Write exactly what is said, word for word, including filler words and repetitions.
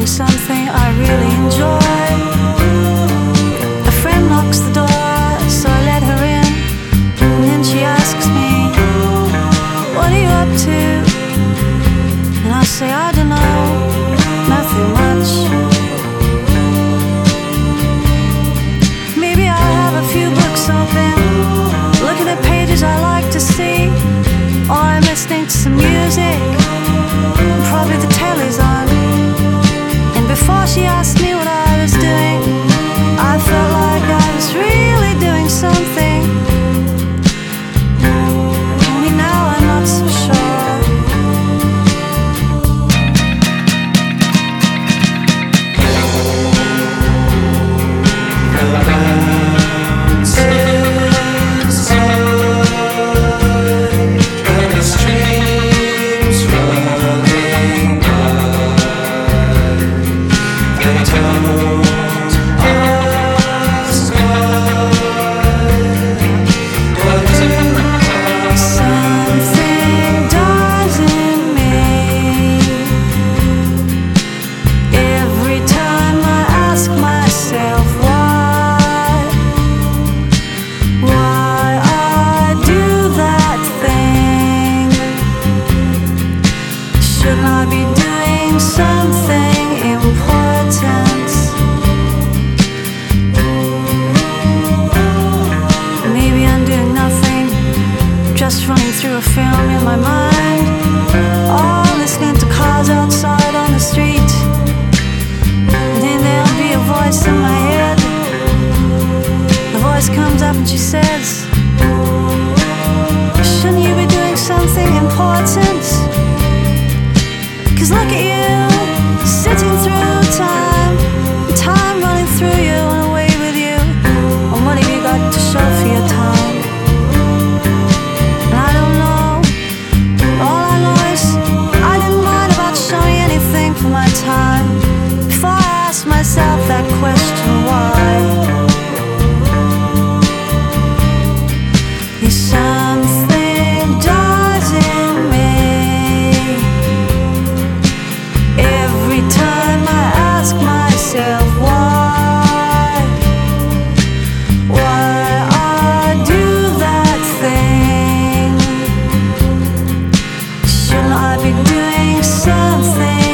something I really enjoy. A friend knocks the door, so I let her in, and then she asks me, what are you up to? And I say, I don't know, nothing much. Maybe I'll have a few books open, look at the pages I like to see, or I'm listening to some music, probably the telly's on. And before she asked me what I was doing, I felt like I was really doing something. Only now I'm not so sure. Shouldn't I be doing something important? Maybe I'm doing nothing, just running through a film in my mind, or listening to cars outside on the street. And then there'll be a voice in my head. The voice comes up and she says, shouldn't you be doing something important? 'Cause look at you, sitting through time, time running through you and away with you. And what have you got to show for your time? And I don't know, all I know is I didn't mind about showing anything for my time, before I asked myself that question, why? There's something dies in me every time I ask myself why, why I do that thing. Shouldn't I be doing something